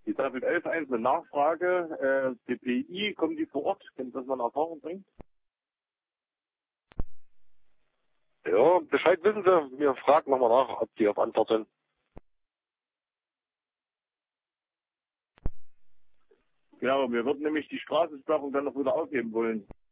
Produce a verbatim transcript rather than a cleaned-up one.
Die David elf eins eine Nachfrage. Äh, D P I, kommen die vor Ort? Können Sie das mal in Erfahrung bringen? Ja, Bescheid wissen Sie. Wir fragen nochmal nach, ob die auf Antwort sind. Genau, wir würden nämlich die Straßensperrung dann noch wieder aufheben wollen.